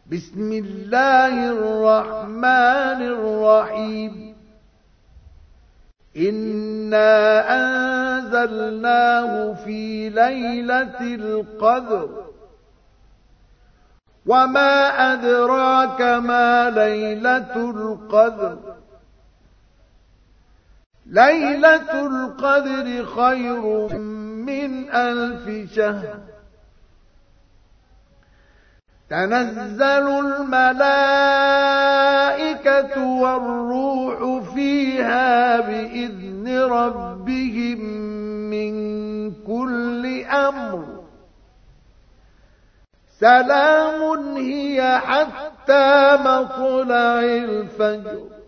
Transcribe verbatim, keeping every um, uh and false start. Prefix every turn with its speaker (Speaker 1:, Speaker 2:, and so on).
Speaker 1: بسم الله الرحمن الرحيم إنا أنزلناه في ليلة القدر وما أدراك ما ليلة القدر ليلة القدر خير من ألف شهر تنزل الملائكة والروح فيها بإذن ربهم من كل أمر سلام هي حتى مطلع الفجر